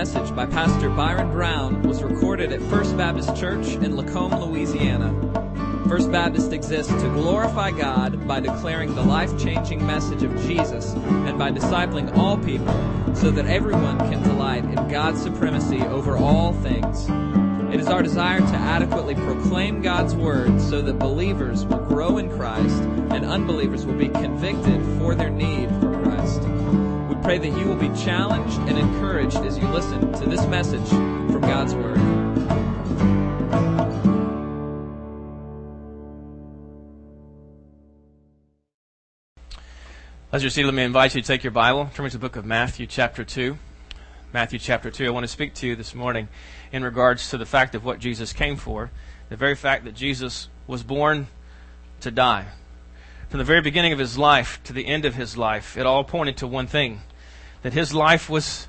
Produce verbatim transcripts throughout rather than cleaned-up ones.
message by Pastor Byron Brown was recorded at First Baptist Church in Lacombe, Louisiana. First Baptist exists to glorify God by declaring the life-changing message of Jesus and by discipling all people so that everyone can delight in God's supremacy over all things. It is our desire to adequately proclaim God's Word so that believers will grow in Christ and unbelievers will be convicted for their need for Christ. We pray that you will be challenged and encouraged as you listen to this message from God's Word. As you're seated, let me invite you to take your Bible, turn to the book of Matthew chapter two. Matthew chapter two. I want to speak to you this morning in regards to the fact of what Jesus came for, the very fact that Jesus was born to die. From the very beginning of his life to the end of his life, it all pointed to one thing, that his life was,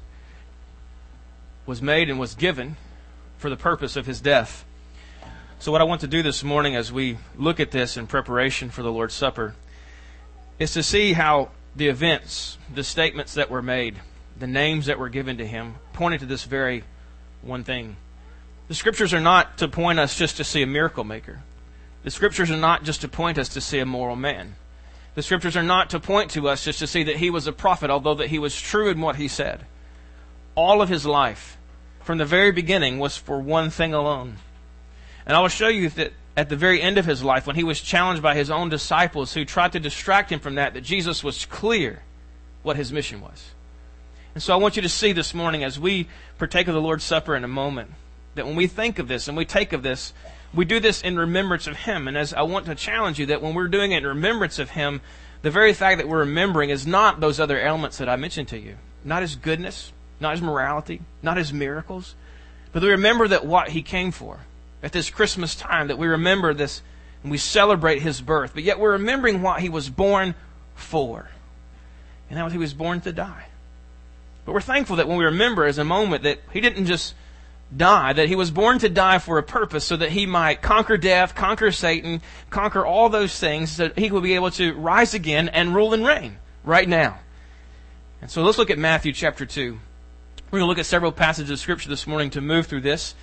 was made and was given for the purpose of his death. So what I want to do this morning as we look at this in preparation for the Lord's Supper is to see how the events, the statements that were made, the names that were given to him, pointed to this very one thing. The Scriptures are not to point us just to see a miracle maker. The Scriptures are not just to point us to see a moral man. The Scriptures are not to point to us just to see that he was a prophet, although that he was true in what he said. All of his life, from the very beginning, was for one thing alone. And I will show you that at the very end of his life, when he was challenged by his own disciples who tried to distract him from that, that Jesus was clear what his mission was. And so I want you to see this morning as we partake of the Lord's Supper in a moment, that when we think of this and we take of this, we do this in remembrance of him. And as I want to challenge you that when we're doing it in remembrance of him, the very fact that we're remembering is not those other elements that I mentioned to you. Not his goodness, not his morality, not his miracles, but we remember that what he came for. At this Christmas time, that we remember this and we celebrate his birth, but yet we're remembering what he was born for. And that was he was born to die. But we're thankful that when we remember as a moment that he didn't just die, that he was born to die for a purpose so that he might conquer death, conquer Satan, conquer all those things so that he would be able to rise again and rule and reign right now. And so let's look at Matthew chapter two. We're going to look at several passages of Scripture this morning to move through this.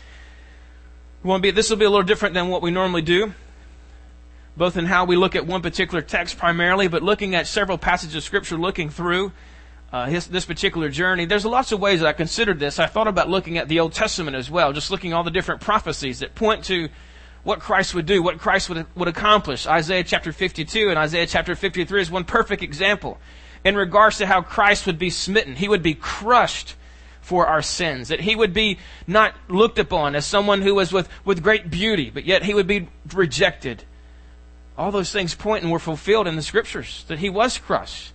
We want to be, this will be a little different than what we normally do, both in how we look at one particular text primarily, but looking at several passages of Scripture, looking through uh, his, this particular journey. There's lots of ways that I considered this. I thought about looking at the Old Testament as well, just looking at all the different prophecies that point to what Christ would do, what Christ would, would accomplish. Isaiah chapter fifty-two and Isaiah chapter fifty-three is one perfect example in regards to how Christ would be smitten. He would be crushed for our sins, that he would be not looked upon as someone who was with, with great beauty, but yet he would be rejected. All those things point and were fulfilled in the Scriptures, that he was crushed.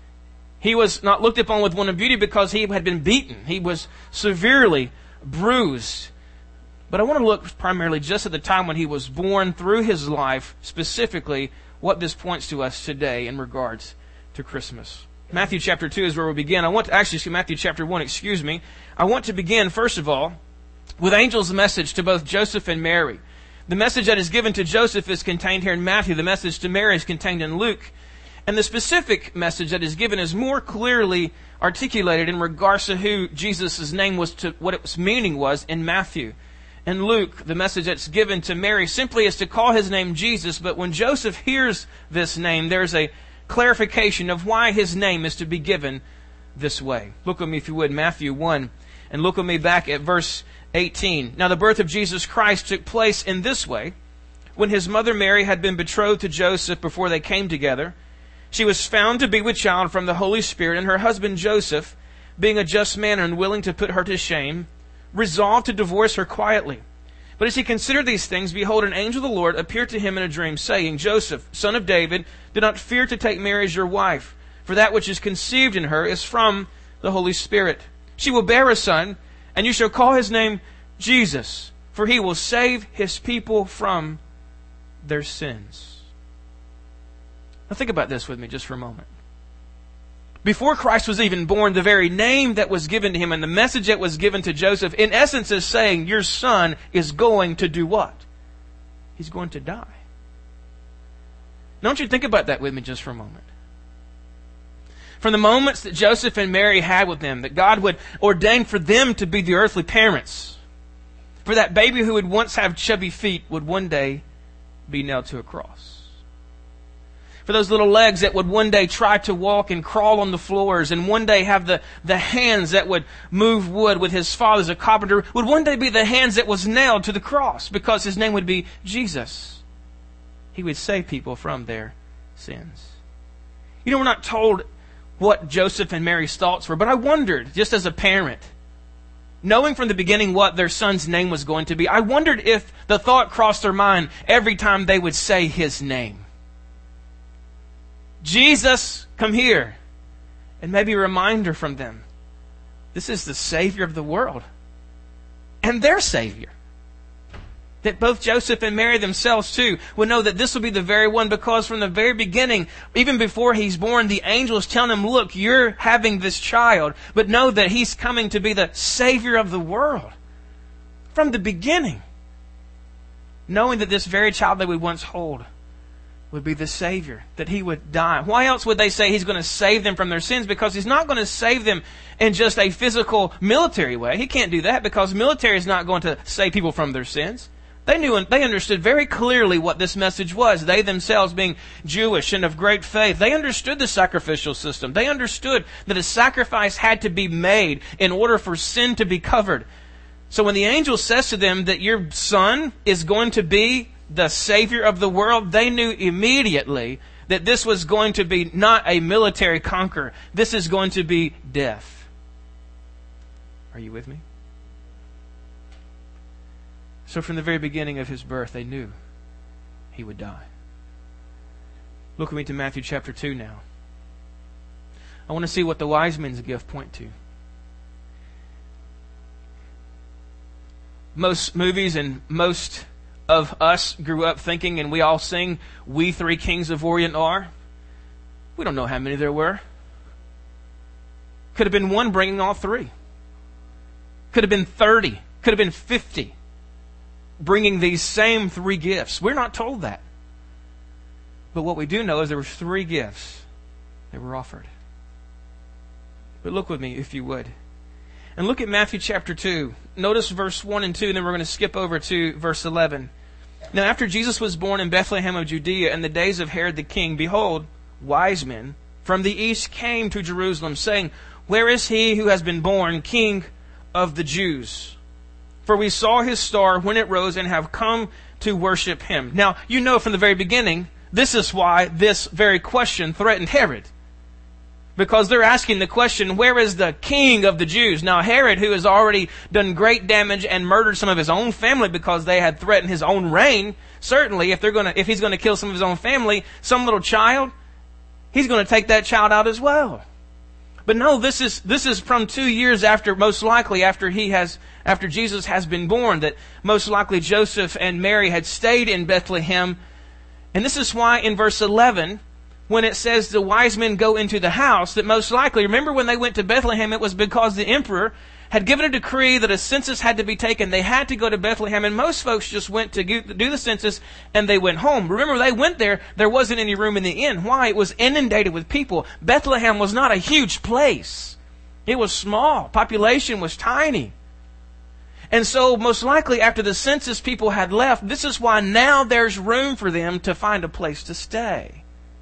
He was not looked upon with one of beauty because he had been beaten. He was severely bruised. But I want to look primarily just at the time when he was born, through his life, specifically what this points to us today in regards to Christmas. Matthew chapter two is where we begin. I want to actually, Matthew chapter one, excuse me. I want to begin, first of all, with angel's message to both Joseph and Mary. The message that is given to Joseph is contained here in Matthew. The message to Mary is contained in Luke. And the specific message that is given is more clearly articulated in regards to who Jesus' name was, to what its meaning was in Matthew. In Luke, the message that's given to Mary simply is to call his name Jesus, but when Joseph hears this name, there's a clarification of why his name is to be given this way. Look with me, if you would, Matthew one, and look with me back at verse eighteen. Now the birth of Jesus Christ took place in this way. When his mother Mary had been betrothed to Joseph before they came together, she was found to be with child from the Holy Spirit, and her husband Joseph, being a just man and unwilling to put her to shame, resolved to divorce her quietly. But as he considered these things, behold, an angel of the Lord appeared to him in a dream, saying, Joseph, son of David, do not fear to take Mary as your wife, for that which is conceived in her is from the Holy Spirit. She will bear a son, and you shall call his name Jesus, for he will save his people from their sins. Now think about this with me just for a moment. Before Christ was even born, the very name that was given to him and the message that was given to Joseph, in essence, is saying, your son is going to do what? He's going to die. Now, I want you to think about that with me just for a moment. from the moments that Joseph and Mary had with them, that God would ordain for them to be the earthly parents. For that baby who would once have chubby feet would one day be nailed to a cross. For those little legs that would one day try to walk and crawl on the floors, and one day have the, the hands that would move wood with his father as a carpenter, would one day be the hands that was nailed to the cross, because his name would be Jesus. He would save people from their sins. You know, we're not told what Joseph and Mary's thoughts were, but I wondered, just as a parent, knowing from the beginning what their son's name was going to be, I wondered if the thought crossed their mind every time they would say his name. Jesus, come here. And maybe a reminder from them. This is the Savior of the world. And their Savior. That both Joseph and Mary themselves too would know that this will be the very one, because from the very beginning, even before he's born, the angels telling him, look, you're having this child, but know that he's coming to be the Savior of the world. From the beginning. Knowing that this very child they would once hold would be the Savior, that he would die. Why else would they say he's going to save them from their sins? Because he's not going to save them in just a physical military way. He can't do that, because military is not going to save people from their sins. They knew and they understood very clearly what this message was. They themselves being Jewish and of great faith, they understood the sacrificial system. They understood that a sacrifice had to be made in order for sin to be covered. So when the angel says to them that your son is going to be the Savior of the world, they knew immediately that this was going to be not a military conquer. This is going to be death. Are you with me? So from the very beginning of his birth, they knew he would die. Look with me to Matthew chapter two now. I want to see what the wise men's gift point to. Most movies and most of us grew up thinking, and we all sing, "We three kings of Orient are." We don't know how many there were. Could have been one bringing all three. Could have been thirty. Could have been fifty. Bringing these same three gifts. We're not told that. But what we do know is there were three gifts that were offered. But look with me, if you would. And look at Matthew chapter two. Notice verse one and two, and then we're going to skip over to verse eleven. Now after Jesus was born in Bethlehem of Judea in the days of Herod the king, behold, wise men from the east came to Jerusalem, saying, "Where is he who has been born King of the Jews? For we saw his star when it rose and have come to worship him." Now, you know from the very beginning, this is why this very question threatened Herod. Because they're asking the question, where is the King of the Jews? Now Herod, who has already done great damage and murdered some of his own family because they had threatened his own reign, certainly if they're going to, if he's going to kill some of his own family, some little child, he's going to take that child out as well. But no, this is this is from two years after, most likely after he has after Jesus has been born, that most likely Joseph and Mary had stayed in Bethlehem. And this is why in verse eleven, when it says the wise men go into the house, that most likely, remember when they went to Bethlehem, it was because the emperor had given a decree that a census had to be taken. They had to go to Bethlehem, and most folks just went to do the census and they went home. Remember, they went there, there wasn't any room in the inn. Why? It was inundated with people. Bethlehem was not a huge place. It was small. Population was tiny. And so most likely after the census people had left, this is why now there's room for them to find a place to stay.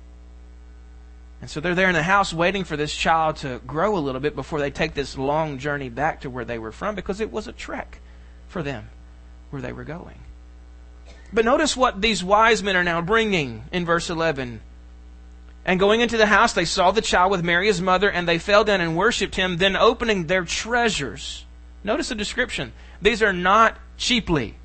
And so they're there in the house waiting for this child to grow a little bit before they take this long journey back to where they were from, because it was a trek for them where they were going. But notice what these wise men are now bringing in verse eleven. And going into the house, they saw the child with Mary his mother, and they fell down and worshipped him. Then opening their treasures. Notice the description. These are not cheaply.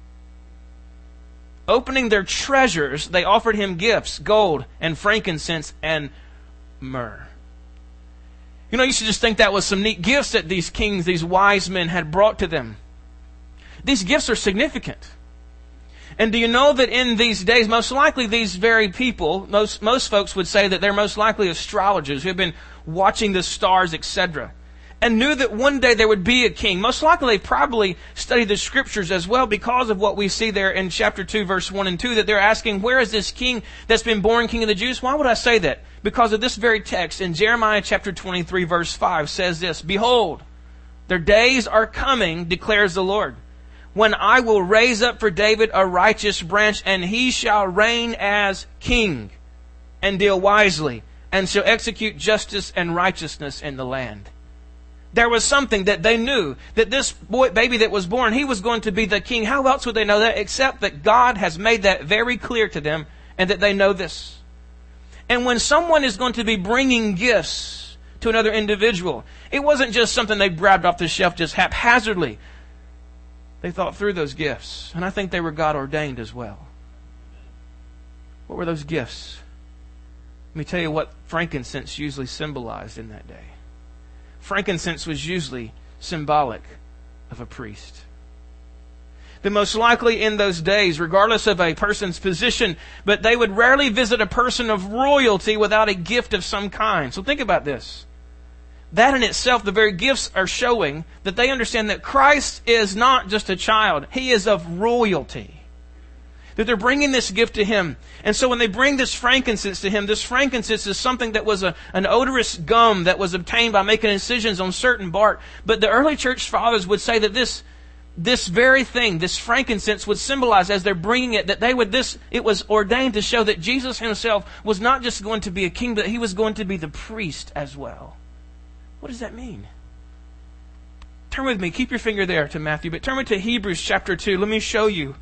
Opening their treasures, they offered him gifts, gold and frankincense and myrrh. You know, you should just think that was some neat gifts that these kings, these wise men had brought to them. These gifts are significant. And do you know that in these days, most likely these very people, most, most folks would say that they're most likely astrologers who have been watching the stars, et cetera. and knew that one day there would be a king. Most likely they probably studied the scriptures as well because of what we see there in chapter two, verse one and two, that they're asking, where is this king that's been born king of the Jews? Why would I say that? Because of this very text in Jeremiah chapter twenty-three, verse five says this, behold, their days are coming, declares the Lord, when I will raise up for David a righteous branch, and he shall reign as king and deal wisely, and shall execute justice and righteousness in the land. There was something that they knew, that this boy, baby that was born, he was going to be the king. How else would they know that except that God has made that very clear to them and that they know this? And when someone is going to be bringing gifts to another individual, it wasn't just something they grabbed off the shelf just haphazardly. They thought through those gifts, and I think they were God ordained as well. What were those gifts? Let me tell you what frankincense usually symbolized in that day. Frankincense was usually symbolic of a priest. That most likely in those days, regardless of a person's position, but they would rarely visit a person of royalty without a gift of some kind. So think about this. That in itself, the very gifts are showing that they understand that Christ is not just a child. He is of royalty. That they're bringing this gift to Him. And so when they bring this frankincense to Him, this frankincense is something that was a, an odorous gum that was obtained by making incisions on certain bark. But the early church fathers would say that this, this very thing, this frankincense would symbolize as they're bringing it, that they would, this, it was ordained to show that Jesus Himself was not just going to be a king, but He was going to be the priest as well. What does that mean? Turn with me, keep your finger there to Matthew, but turn with me to Hebrews chapter two. Let me show you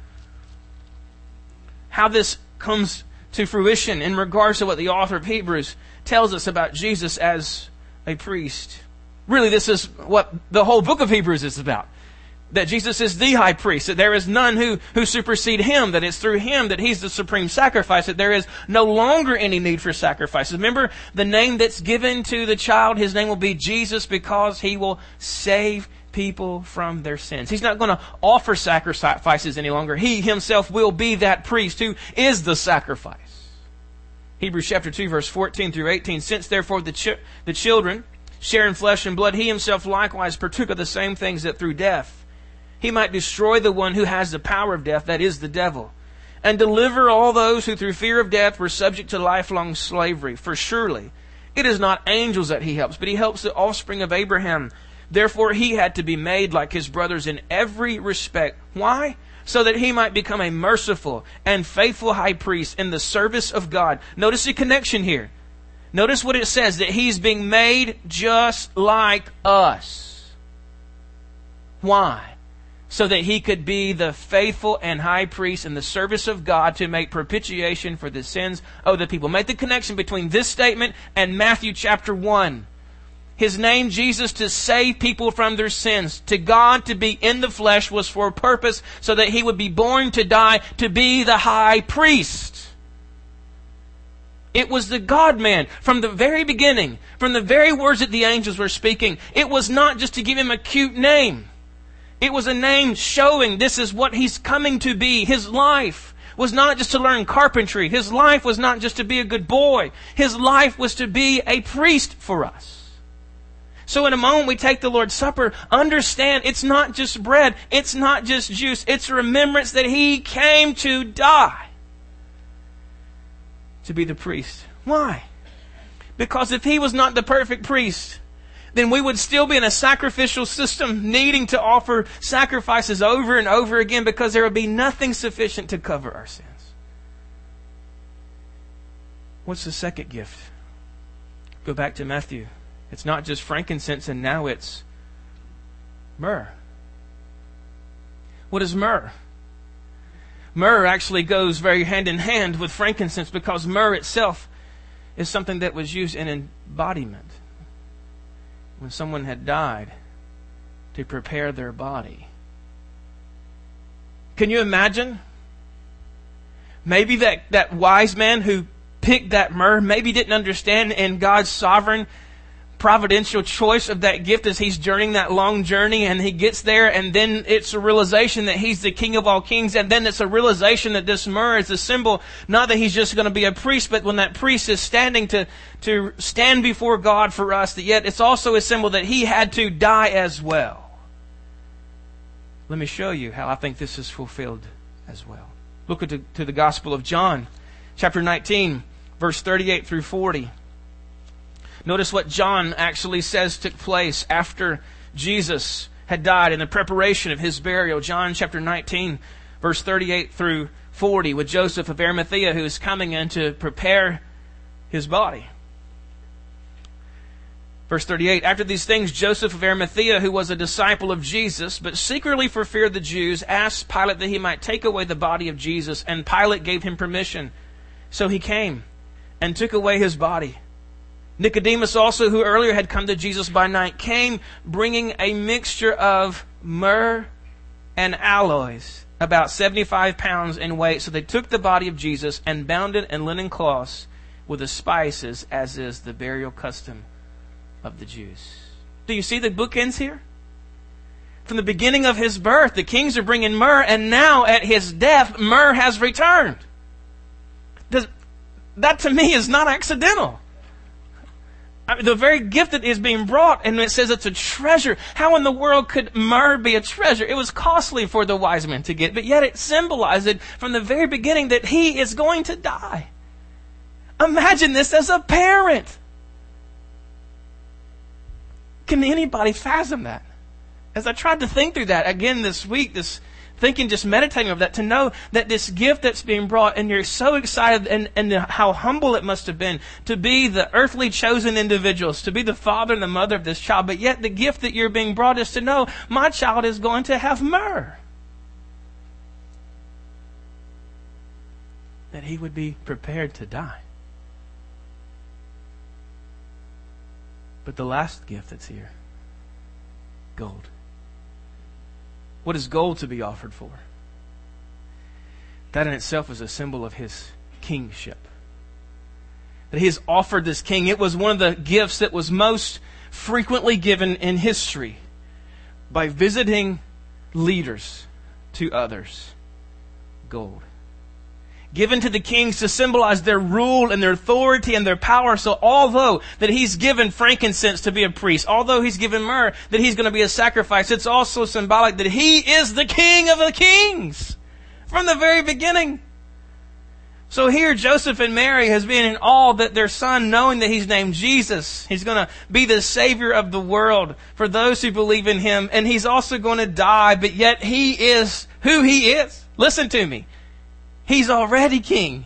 how this comes to fruition in regards to what the author of Hebrews tells us about Jesus as a priest. Really, this is what the whole book of Hebrews is about. That Jesus is the high priest, that there is none who, who supersede Him, that it's through Him that He's the supreme sacrifice, that there is no longer any need for sacrifices. Remember, the name that's given to the child, His name will be Jesus because He will save people from their sins. He's not going to offer sacrifices any longer. He Himself will be that priest who is the sacrifice. Hebrews chapter two, verse fourteen through eighteen. Since therefore the, ch- the children share in flesh and blood, He Himself likewise partook of the same things, that through death He might destroy the one who has the power of death, that is the devil, and deliver all those who through fear of death were subject to lifelong slavery. For surely it is not angels that He helps, but He helps the offspring of Abraham. Therefore He had to be made like His brothers in every respect. Why? So that He might become a merciful and faithful high priest in the service of God. Notice the connection here. Notice what it says, that He's being made just like us. Why? So that He could be the faithful and high priest in the service of God to make propitiation for the sins of the people. Make the connection between this statement and Matthew chapter one. His name, Jesus, to save people from their sins. To God, to be in the flesh was for a purpose, so that He would be born to die, to be the high priest. It was the God-man from the very beginning, from the very words that the angels were speaking. It was not just to give Him a cute name. It was a name showing this is what He's coming to be. His life was not just to learn carpentry. His life was not just to be a good boy. His life was to be a priest for us. So in a moment we take the Lord's Supper, understand it's not just bread, it's not just juice, it's a remembrance that He came to die, to be the priest. Why? Because if He was not the perfect priest, then we would still be in a sacrificial system, needing to offer sacrifices over and over again, because there would be nothing sufficient to cover our sins. What's the second gift? Go back to Matthew. It's not just frankincense, and now it's myrrh. What is myrrh? Myrrh actually goes very hand in hand with frankincense, because myrrh itself is something that was used in embodiment. When someone had died, to prepare their body. Can you imagine? Maybe that, that wise man who picked that myrrh maybe didn't understand in God's sovereign providential choice of that gift as he's journeying that long journey, and he gets there, and then it's a realization that he's the King of all kings, and then it's a realization that this myrrh is a symbol, not that he's just going to be a priest, but when that priest is standing to, to stand before God for us, that yet it's also a symbol that he had to die as well. Let me show you how I think this is fulfilled as well. Look at the, to the Gospel of John, chapter nineteen, verse thirty-eight through forty. Notice what John actually says took place after Jesus had died in the preparation of his burial. John chapter nineteen, verse thirty-eight through forty, with Joseph of Arimathea, who is coming in to prepare his body. Verse thirty-eight, after these things, Joseph of Arimathea, who was a disciple of Jesus, but secretly for fear of the Jews, asked Pilate that he might take away the body of Jesus, and Pilate gave him permission. So he came and took away his body. Nicodemus also, who earlier had come to Jesus by night, came bringing a mixture of myrrh and aloes, about seventy-five pounds in weight. So they took the body of Jesus and bound it in linen cloths with the spices, as is the burial custom of the Jews. Do you see the bookends here? From the beginning of his birth, the kings are bringing myrrh, and now at his death, myrrh has returned. Does, that to me is not accidental. I mean, the very gift that is being brought, and it says it's a treasure. How in the world could myrrh be a treasure? It was costly for the wise men to get, but yet it symbolized from the very beginning that he is going to die. Imagine this as a parent. Can anybody fathom that? As I tried to think through that again this week, this thinking, just meditating over that, to know that this gift that's being brought, and you're so excited, and, and how humble it must have been to be the earthly chosen individuals, to be the father and the mother of this child, but yet the gift that you're being brought is to know my child is going to have myrrh. That he would be prepared to die. But the last gift that's here, gold. What is gold to be offered for? That in itself is a symbol of his kingship. That he has offered this king. It was one of the gifts that was most frequently given in history by visiting leaders to others. Gold. Given to the kings to symbolize their rule and their authority and their power. So although that he's given frankincense to be a priest, although he's given myrrh that he's going to be a sacrifice, it's also symbolic that he is the king of the kings from the very beginning. So here Joseph and Mary has been in awe that their son, knowing that he's named Jesus, he's going to be the Savior of the world for those who believe in him. And he's also going to die, but yet he is who he is. Listen to me. He's already king.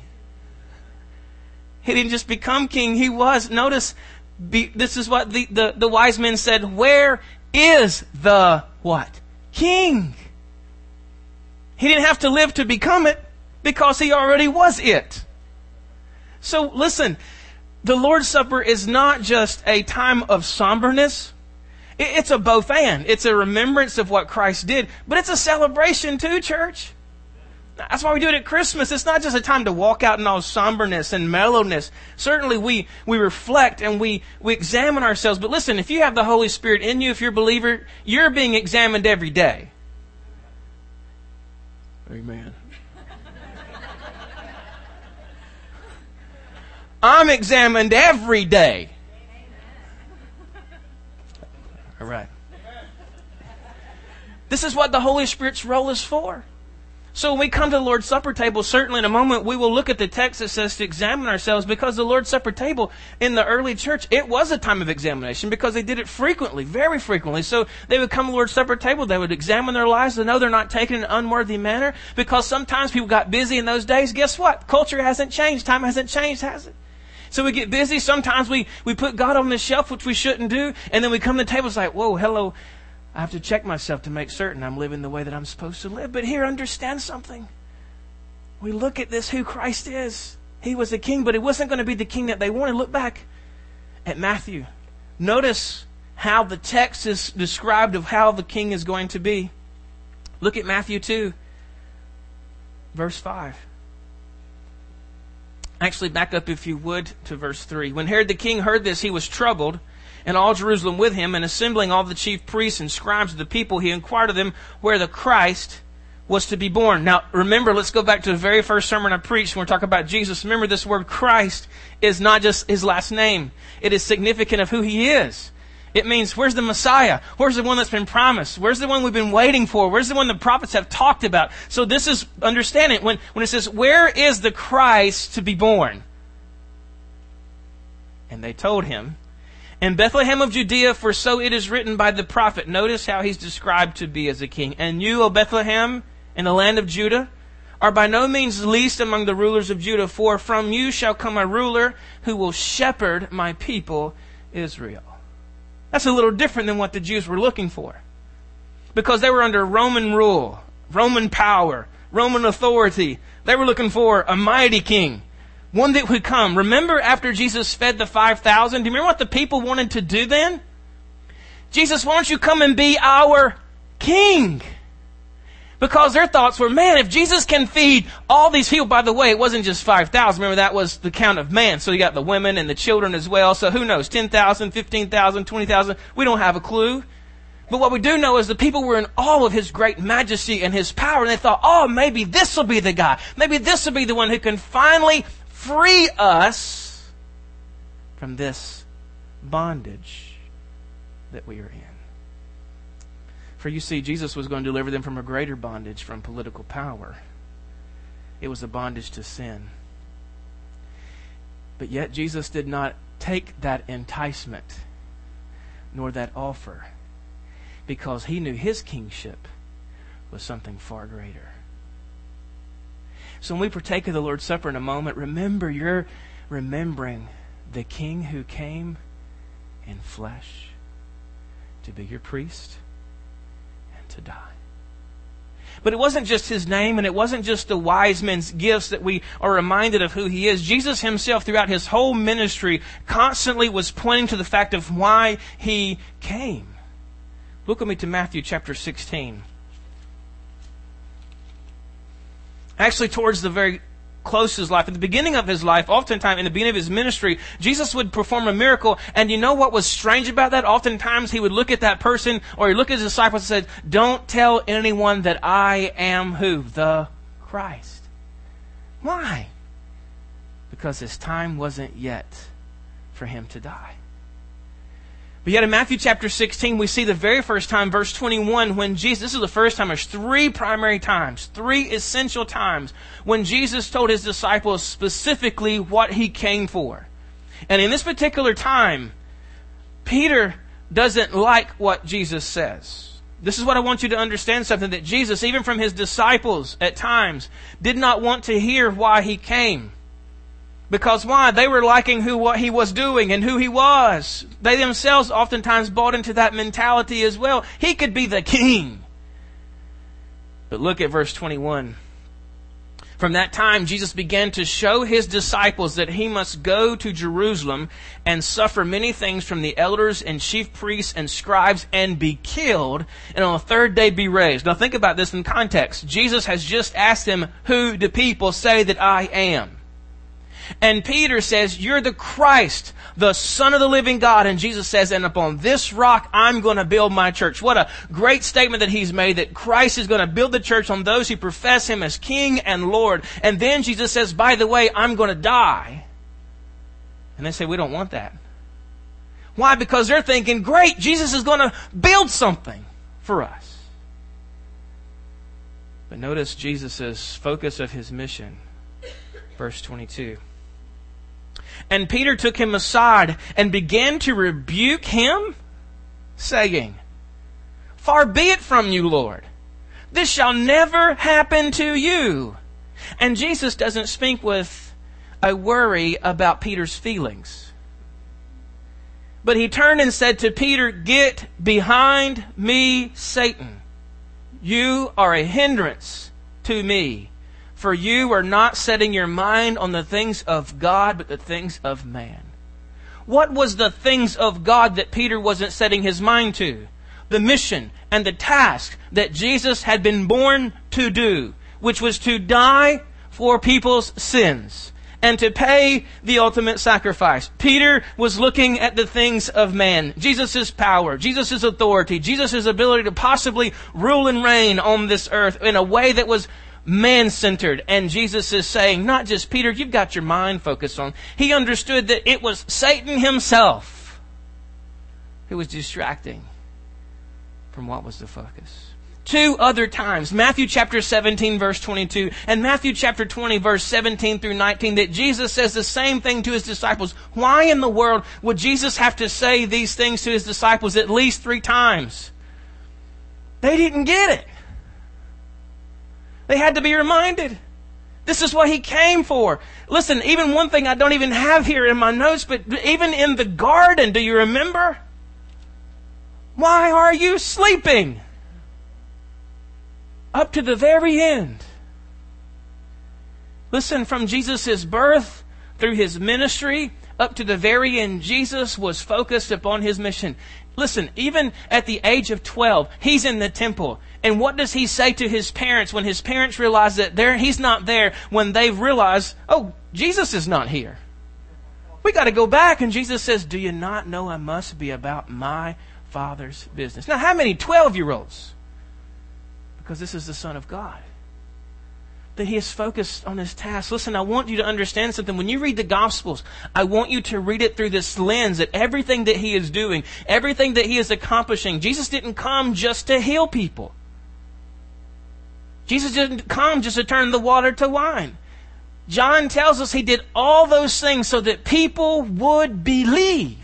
He didn't just become king. He was. Notice, be, this is what the, the, the wise men said. Where is the what? King. He didn't have to live to become it because he already was it. So listen, the Lord's Supper is not just a time of somberness. It, it's a both and. It's a remembrance of what Christ did, but it's a celebration too, church. That's why we do it at Christmas. It's not just a time to walk out in all somberness and mellowness. Certainly we, we reflect and we, we examine ourselves. But listen, if you have the Holy Spirit in you, if you're a believer, you're being examined every day. Amen. I'm examined every day. All right. This is what the Holy Spirit's role is for. So when we come to the Lord's Supper table, certainly in a moment we will look at the text that says to examine ourselves, because the Lord's Supper table in the early church, it was a time of examination because they did it frequently, very frequently. So they would come to the Lord's Supper table, they would examine their lives to know they're not taken in an unworthy manner, because sometimes people got busy in those days. Guess what? Culture hasn't changed. Time hasn't changed, has it? So we get busy. Sometimes we, we put God on the shelf, which we shouldn't do. And then we come to the table, it's like, whoa, hello. I have to check myself to make certain I'm living the way that I'm supposed to live. But here, understand something. We look at this, who Christ is. He was a king, but he wasn't going to be the king that they wanted. Look back at Matthew. Notice how the text is described of how the king is going to be. Look at Matthew two, verse five. Actually, back up if you would to verse three. When Herod the king heard this, he was troubled, and all Jerusalem with him, and assembling all the chief priests and scribes of the people, he inquired of them where the Christ was to be born. Now, remember, let's go back to the very first sermon I preached when we're talking about Jesus. Remember, this word Christ is not just his last name. It is significant of who he is. It means, where's the Messiah? Where's the one that's been promised? Where's the one we've been waiting for? Where's the one the prophets have talked about? So this is, understand it, when, when it says, where is the Christ to be born? And they told him, in Bethlehem of Judea, for so it is written by the prophet. Notice how he's described to be as a king. And you, O Bethlehem, in the land of Judah, are by no means least among the rulers of Judah, for from you shall come a ruler who will shepherd my people Israel. That's a little different than what the Jews were looking for. Because they were under Roman rule, Roman power, Roman authority. They were looking for a mighty king. One that would come. Remember after Jesus fed the five thousand? Do you remember what the people wanted to do then? Jesus, why don't you come and be our king? Because their thoughts were, man, if Jesus can feed all these people, by the way, it wasn't just five thousand. Remember, that was the count of man. So you got the women and the children as well. So who knows, ten thousand, fifteen thousand, twenty thousand. We don't have a clue. But what we do know is the people were in awe of his great majesty and his power. And they thought, oh, maybe this will be the guy. Maybe this will be the one who can finally free us from this bondage that we are in. For you see, Jesus was going to deliver them from a greater bondage, from political power. It was a bondage to sin. But yet Jesus did not take that enticement, nor that offer, because he knew his kingship was something far greater. So when we partake of the Lord's Supper in a moment, remember, you're remembering the King who came in flesh to be your priest, to die. But it wasn't just his name, and it wasn't just the wise men's gifts that we are reminded of who he is. Jesus himself, throughout his whole ministry, constantly was pointing to the fact of why he came. Look with me to Matthew chapter sixteen. Actually, towards the very close to his life, at the beginning of his life, oftentimes in the beginning of his ministry, Jesus would perform a miracle. And you know what was strange about that? Oftentimes he would look at that person, or he'd look at his disciples and said, don't tell anyone that I am who? The Christ. Why? Because his time wasn't yet for him to die. But yet in Matthew chapter sixteen, we see the very first time, verse twenty-one, when Jesus, this is the first time, there's three primary times, three essential times, when Jesus told his disciples specifically what he came for. And in this particular time, Peter doesn't like what Jesus says. This is what I want you to understand, something that Jesus, even from his disciples at times, did not want to hear why he came. Because why? They were liking who what he was doing and who he was. They themselves oftentimes bought into that mentality as well. He could be the king. But look at verse twenty-one. From that time, Jesus began to show his disciples that he must go to Jerusalem and suffer many things from the elders and chief priests and scribes and be killed, and on the third day be raised. Now think about this in context. Jesus has just asked them, who do people say that I am? And Peter says, you're the Christ, the Son of the living God. And Jesus says, and upon this rock, I'm going to build my church. What a great statement that he's made, that Christ is going to build the church on those who profess him as King and Lord. And then Jesus says, by the way, I'm going to die. And they say, we don't want that. Why? Because they're thinking, great, Jesus is going to build something for us. But notice Jesus' focus of his mission. Verse twenty-two. And Peter took him aside and began to rebuke him, saying, far be it from you, Lord. This shall never happen to you. And Jesus doesn't speak with a worry about Peter's feelings. But he turned and said to Peter, get behind me, Satan. You are a hindrance to me. For you are not setting your mind on the things of God, but the things of man. What was the things of God that Peter wasn't setting his mind to? The mission and the task that Jesus had been born to do, which was to die for people's sins and to pay the ultimate sacrifice. Peter was looking at the things of man. Jesus' power, Jesus' authority, Jesus' ability to possibly rule and reign on this earth in a way that was man-centered. And Jesus is saying, not just Peter, you've got your mind focused on. He understood that it was Satan himself who was distracting from what was the focus. Two other times, Matthew chapter seventeen verse twenty-two and Matthew chapter twenty verse seventeen through nineteen, that Jesus says the same thing to his disciples. Why in the world would Jesus have to say these things to his disciples at least three times? They didn't get it. They had to be reminded. This is what he came for. Listen, even one thing I don't even have here in my notes, but even in the garden, do you remember? Why are you sleeping? Up to the very end. Listen, from Jesus' birth through his ministry up to the very end, Jesus was focused upon his mission. Listen, even at the age of twelve, he's in the temple. And what does he say to his parents when his parents realize that there he's not there, when they've realized, oh, Jesus is not here? We got to go back. And Jesus says, do you not know I must be about my Father's business? Now, how many twelve-year-olds? Because this is the Son of God. That he is focused on his task. Listen, I want you to understand something. When you read the Gospels, I want you to read it through this lens that everything that he is doing, everything that he is accomplishing, Jesus didn't come just to heal people. Jesus didn't come just to turn the water to wine. John tells us he did all those things so that people would believe.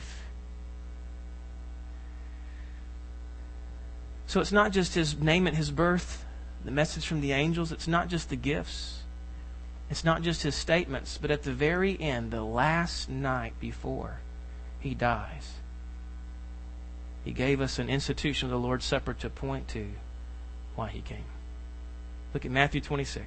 So it's not just his name at his birth, the message from the angels. It's not just the gifts. It's not just his statements. But at the very end, the last night before he dies, he gave us an institution of the Lord's Supper to point to why he came. Look at Matthew twenty-six.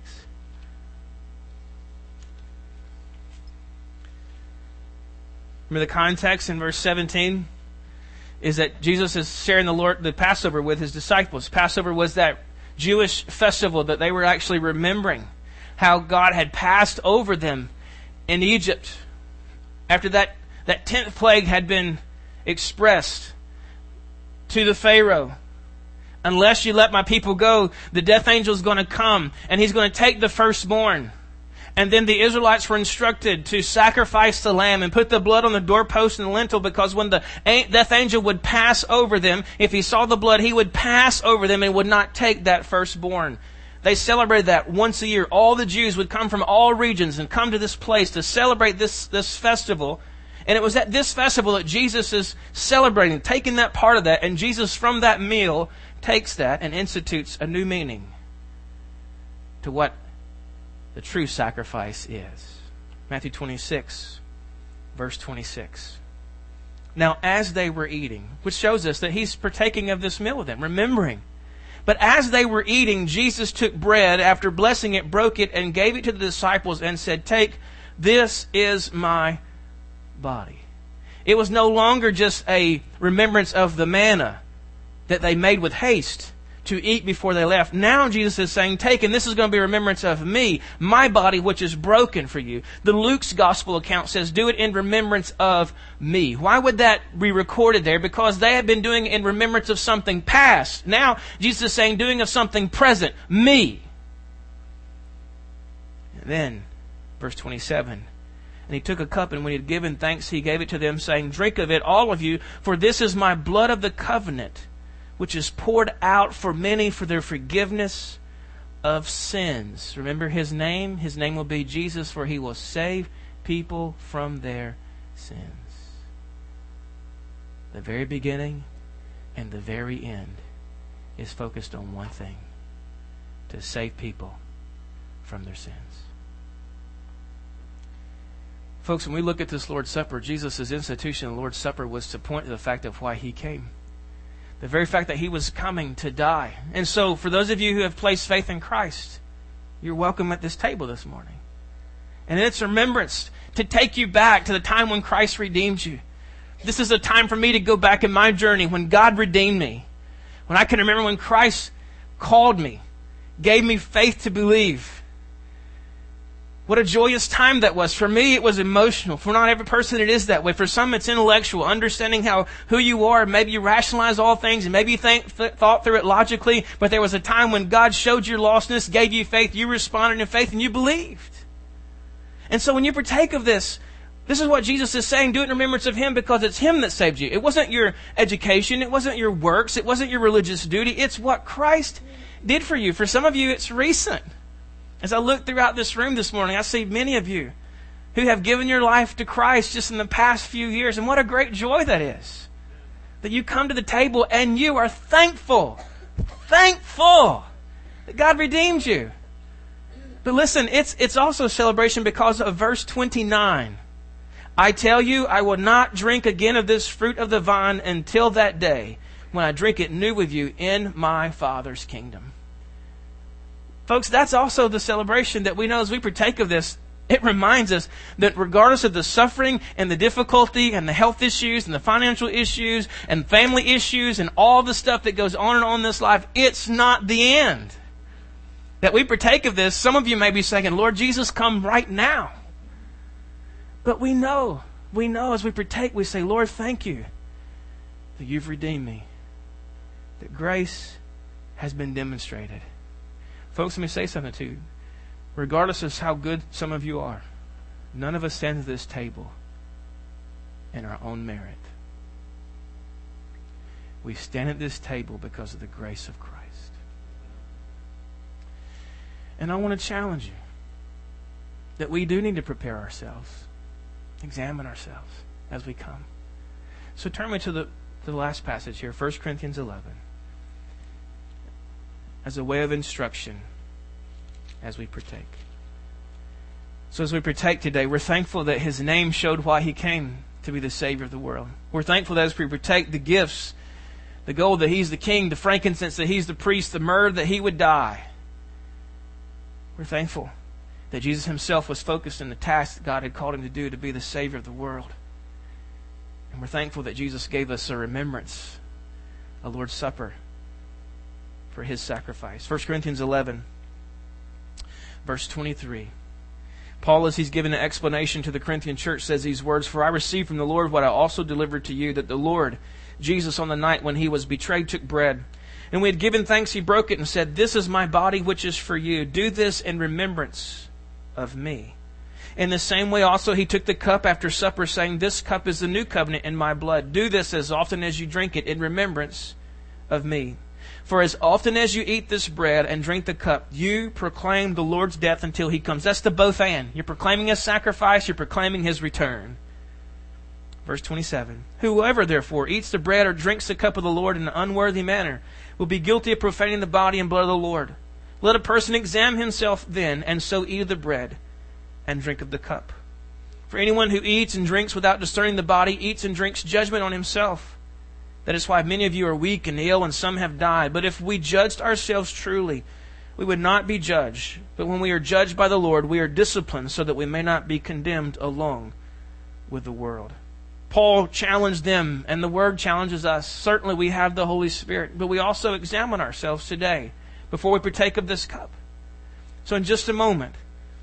Remember the context in verse seventeen? Is that Jesus is sharing the Lord, the Passover with his disciples. Passover was that Jewish festival that they were actually remembering how God had passed over them in Egypt. After that, that tenth plague had been expressed to the Pharaoh. Unless you let my people go, the death angel is going to come and he's going to take the firstborn. And then the Israelites were instructed to sacrifice the lamb and put the blood on the doorpost and the lintel, because when the death angel would pass over them, if he saw the blood, he would pass over them and would not take that firstborn. They celebrated that once a year. All the Jews would come from all regions and come to this place to celebrate this, this festival. And it was at this festival that Jesus is celebrating, taking that part of that. And Jesus, from that meal, takes that and institutes a new meaning to what the true sacrifice is. Matthew twenty-six, verse twenty-six. Now, as they were eating, which shows us that he's partaking of this meal with them, remembering. But as they were eating, Jesus took bread, after blessing it, broke it, and gave it to the disciples and said, "Take, this is my body." It was no longer just a remembrance of the manna that they made with haste to eat before they left. Now Jesus is saying, take, and this is going to be a remembrance of me, my body which is broken for you. The Luke's gospel account says, do it in remembrance of me. Why would that be recorded there? Because they had been doing it in remembrance of something past. Now Jesus is saying, doing of something present, me. And then, verse twenty-seven, and he took a cup, and when he had given thanks, he gave it to them, saying, drink of it, all of you, for this is my blood of the covenant, which is poured out for many for their forgiveness of sins. Remember his name? His name will be Jesus, for he will save people from their sins. The very beginning and the very end is focused on one thing: to save people from their sins. Folks, when we look at this Lord's Supper, Jesus' institution of the Lord's Supper was to point to the fact of why he came. The very fact that he was coming to die. And so, for those of you who have placed faith in Christ, you're welcome at this table this morning. And it's remembrance to take you back to the time when Christ redeemed you. This is a time for me to go back in my journey when God redeemed me. When I can remember when Christ called me, gave me faith to believe, What a joyous time that was. For me, it was emotional. For not every person, it is that way. For some, it's intellectual, understanding how who you are. Maybe you rationalize all things, and maybe you think, th- thought through it logically. But there was a time when God showed your lostness, gave you faith, you responded in faith, and you believed. And so when you partake of this, this is what Jesus is saying. Do it in remembrance of Him, because it's Him that saved you. It wasn't your education. It wasn't your works. It wasn't your religious duty. It's what Christ did for you. For some of you, it's recent. As I look throughout this room this morning, I see many of you who have given your life to Christ just in the past few years. And what a great joy that is. That you come to the table and you are thankful. Thankful that God redeemed you. But listen, it's, it's also a celebration because of verse twenty-nine. I tell you, I will not drink again of this fruit of the vine until that day when I drink it new with you in my Father's kingdom. Folks, that's also the celebration that we know as we partake of this. It reminds us that regardless of the suffering and the difficulty and the health issues and the financial issues and family issues and all the stuff that goes on and on in this life, it's not the end. That we partake of this, some of you may be saying, Lord Jesus, come right now. But we know, we know as we partake, we say, Lord, thank you that you've redeemed me. That grace has been demonstrated. Folks, let me say something to you. Regardless of how good some of you are, none of us stand at this table in our own merit. We stand at this table because of the grace of Christ. And I want to challenge you that we do need to prepare ourselves, examine ourselves as we come. So turn me to the, the last passage here, First Corinthians eleven. As a way of instruction as we partake. So as we partake today, we're thankful that His name showed why He came to be the Savior of the world. We're thankful that as we partake the gifts, the gold that He's the King, the frankincense that He's the priest, the myrrh that He would die. We're thankful that Jesus Himself was focused in the task that God had called Him to do, to be the Savior of the world. And we're thankful that Jesus gave us a remembrance, a Lord's Supper, for His sacrifice. First Corinthians eleven, verse twenty-three. Paul, as he's given an explanation to the Corinthian church, says these words, For I received from the Lord what I also delivered to you, that the Lord, Jesus, on the night when He was betrayed, took bread. And we had given thanks, He broke it and said, This is my body which is for you. Do this in remembrance of me. In the same way also He took the cup after supper, saying, This cup is the new covenant in my blood. Do this as often as you drink it in remembrance of me. For as often as you eat this bread and drink the cup, you proclaim the Lord's death until He comes. That's the both and. You're proclaiming His sacrifice, you're proclaiming His return. Verse twenty-seven. Whoever therefore eats the bread or drinks the cup of the Lord in an unworthy manner will be guilty of profaning the body and blood of the Lord. Let a person examine himself then, and so eat of the bread and drink of the cup. For anyone who eats and drinks without discerning the body eats and drinks judgment on himself. That is why many of you are weak and ill, and some have died. But if we judged ourselves truly, we would not be judged. But when we are judged by the Lord, we are disciplined so that we may not be condemned along with the world. Paul challenged them, and the Word challenges us. Certainly we have the Holy Spirit, but we also examine ourselves today before we partake of this cup. So in just a moment,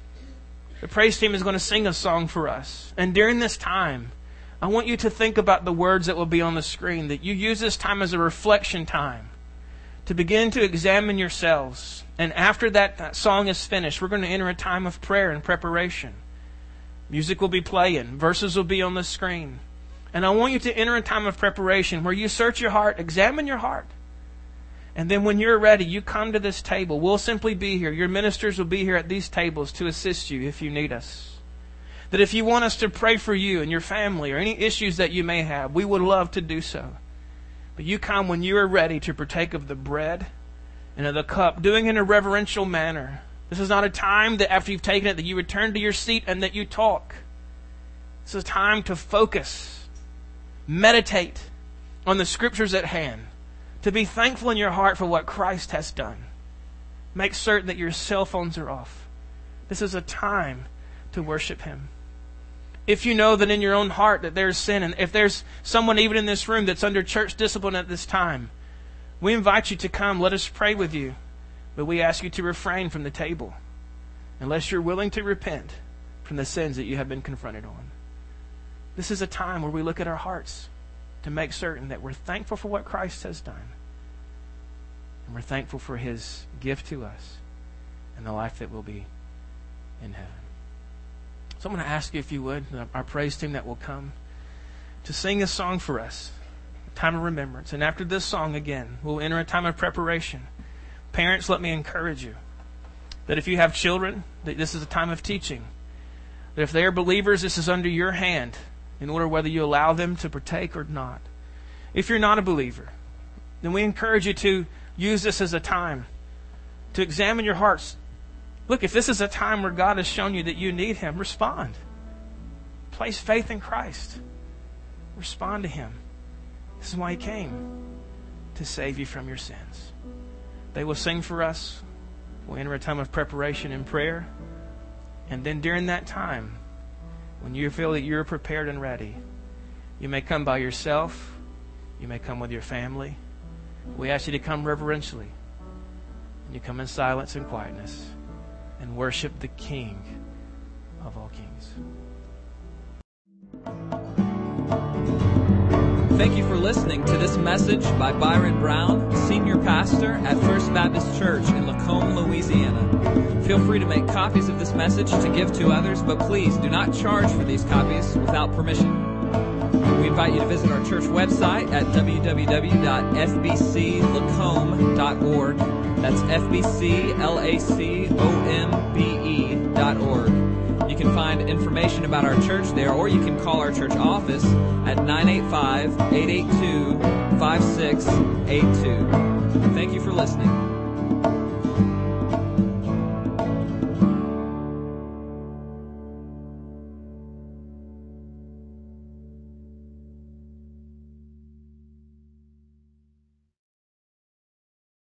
the praise team is going to sing a song for us. And during this time, I want you to think about the words that will be on the screen, that you use this time as a reflection time to begin to examine yourselves. And after that, that song is finished, we're going to enter a time of prayer and preparation. Music will be playing. Verses will be on the screen. And I want you to enter a time of preparation where you search your heart, examine your heart. And then when you're ready, you come to this table. We'll simply be here. Your ministers will be here at these tables to assist you if you need us. That if you want us to pray for you and your family or any issues that you may have, we would love to do so. But you come when you are ready to partake of the bread and of the cup, doing it in a reverential manner. This is not a time that after you've taken it that you return to your seat and that you talk. This is a time to focus, meditate on the Scriptures at hand, to be thankful in your heart for what Christ has done. Make certain that your cell phones are off. This is a time to worship Him. If you know that in your own heart that there's sin, and if there's someone even in this room that's under church discipline at this time, we invite you to come. Let us pray with you. But we ask you to refrain from the table unless you're willing to repent from the sins that you have been confronted on. This is a time where we look at our hearts to make certain that we're thankful for what Christ has done. And we're thankful for His gift to us and the life that will be in heaven. So I'm going to ask you, if you would, our praise team that will come, to sing a song for us, a time of remembrance. And after this song, again, we'll enter a time of preparation. Parents, let me encourage you that if you have children, that this is a time of teaching. That if they are believers, this is under your hand in order whether you allow them to partake or not. If you're not a believer, then we encourage you to use this as a time to examine your hearts. Look, if this is a time where God has shown you that you need Him, respond. Place faith in Christ. Respond to Him. This is why He came, to save you from your sins. They will sing for us. We'll enter a time of preparation and prayer. And then during that time, when you feel that you're prepared and ready, you may come by yourself. You may come with your family. We ask you to come reverentially. And you come in silence and quietness and worship the King of all kings. Thank you for listening to this message by Byron Brown, Senior Pastor at First Baptist Church in Lacombe, Louisiana. Feel free to make copies of this message to give to others, but please do not charge for these copies without permission. We invite you to visit our church website at w w w dot f b c lacombe dot org. That's F B C L A C O M B E dot org. You can find information about our church there, or you can call our church office at nine eight five, eight eight two, five six eight two. Thank you for listening.